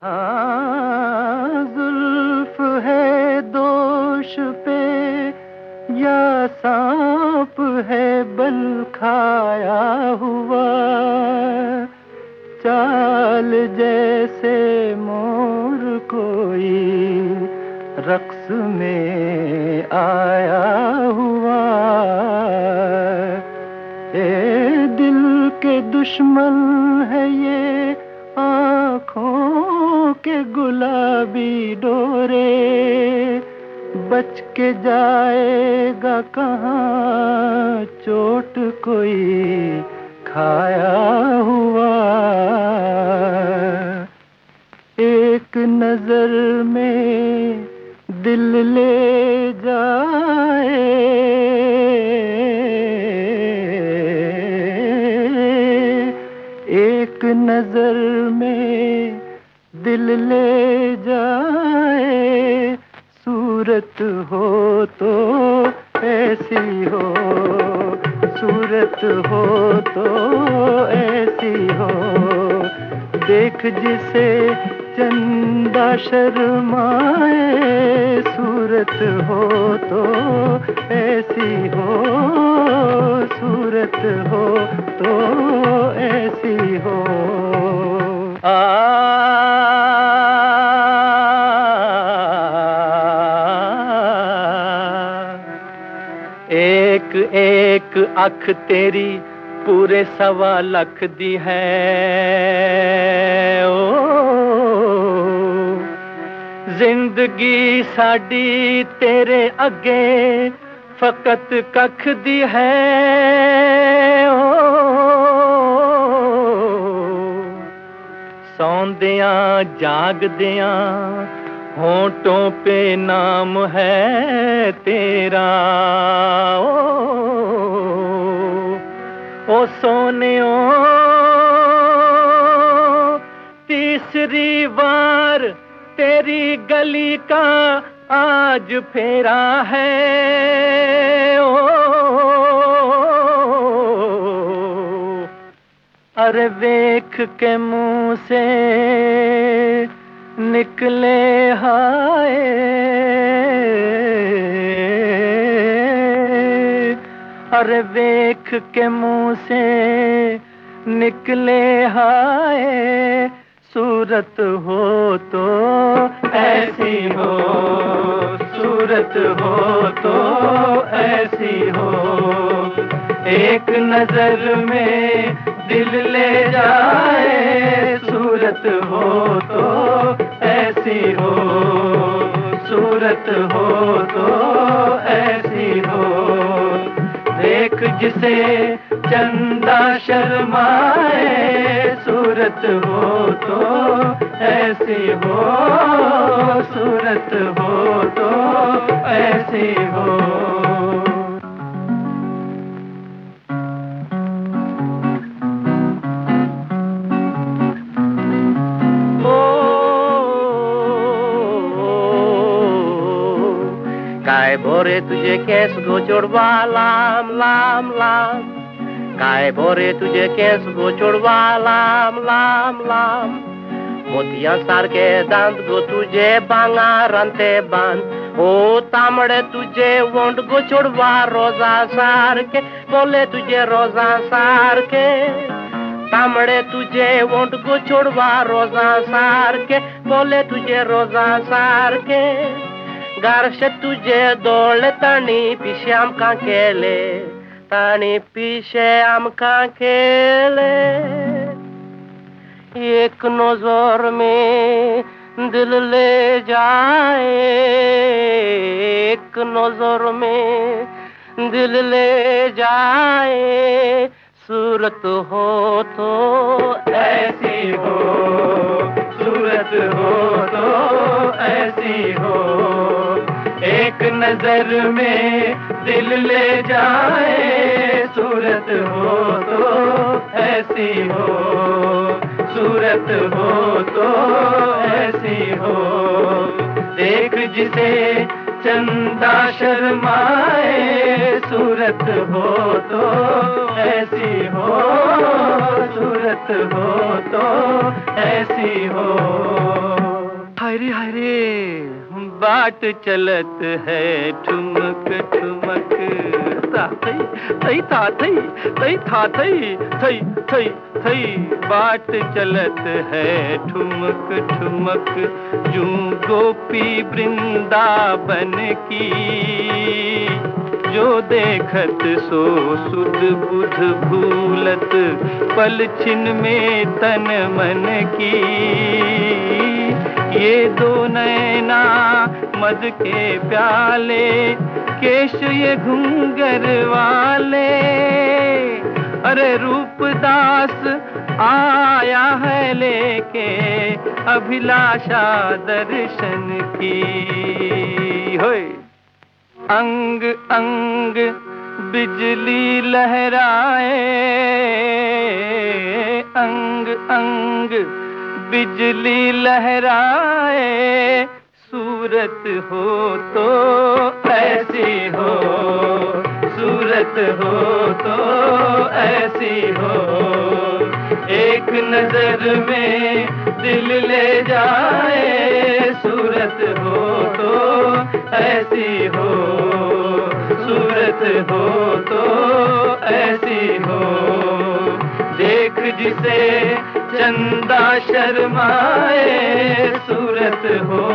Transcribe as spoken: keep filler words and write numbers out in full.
हाँ, जुल्फ है दोष पे या सांप है बल खाया हुआ, चाल जैसे मोर कोई रक्स में आया हुआ। ए दिल के दुश्मन है ये आँखों के गुलाबी डोरे, बच के जाएगा कहाँ चोट कोई खाया हुआ। एक नजर में दिल ले जाए, एक नजर में दिल ले जाए, सूरत हो तो ऐसी हो, सूरत हो तो ऐसी हो, देख जिसे चंदा शर्माए, सूरत हो तो ऐसी हो, सूरत हो तो ऐसी हो। आ एक एक अख तेरी पूरे सवा लख दी है, ओ जिंदगी साडी तेरे अगे फकत कख दी है, ओ सौंदियां जागदियां होंठों पे नाम है तेरा, ओ, ओ सोनियो तीसरी बार तेरी गली का आज फेरा है, ओ अरे वेख के मुंह से निकले हाय, अरे वेख के मुंह से निकले हाय, सूरत हो तो ऐसी हो, सूरत हो तो ऐसी हो, एक नजर में दिल ले जाए, सूरत हो तो ऐसी हो, सूरत हो तो ऐसी हो, देख जिसे चंदा शर्माए, सूरत हो तो ऐसी हो, सूरत हो तो ऐसी हो। काय भोरे तुझे केस गोचोडवा लांब लांब लांब, काय भोरे तुझे केस गोचोडवा लांब लांब लांब, मोतिया सारखे दांत गो तुझे भांगारांते बांध, ओ तांबडे तुझे वोंट गोचोडवा रोजा सारखे, बोले तुझे रोजा सारखे, तांबडे तुझे वोंट गोचोडवा रोजा सारखे, बोले तुझे रोजा सारखे, गारशे तुझे दोळे ताणी पिशे आमकां केले, ताणी पिशे आमकां केले, एक नजर में दिल ले जाए, एक नजर में दिल ले जाए, सूरत हो तो ऐसी हो, सूरत हो तो ऐसी हो, एक नजर में दिल ले जाए, सूरत हो तो ऐसी हो, सूरत हो तो ऐसी हो, देख जिसे चंदा शर्माए, सूरत हो तो ऐसी हो, सूरत हो तो ऐसी हो। हाय रे हाय रे बाट चलत है ठुमक ठुमक ता थई थई था थई थई था थई थई थई थई बाट चलत है ठुमक ठुमक यूं गोपी वृंदावन की जो देखत सो सुध बुध भूलत पल छिन में तन मन की ये दो नैना मद के प्याले केश ये घुंगर वाले अरे रूपदास आया है लेके अभिलाषा दर्शन की होय अंग अंग बिजली लहराए अंग अंग बिजली लहराए सूरत हो तो ऐसी हो सूरत हो तो ऐसी हो एक नजर में दिल ले जाए सूरत हो तो ऐसी हो सूरत हो तो ऐसी हो देख जिसे चंदा शर्माए सूरत हो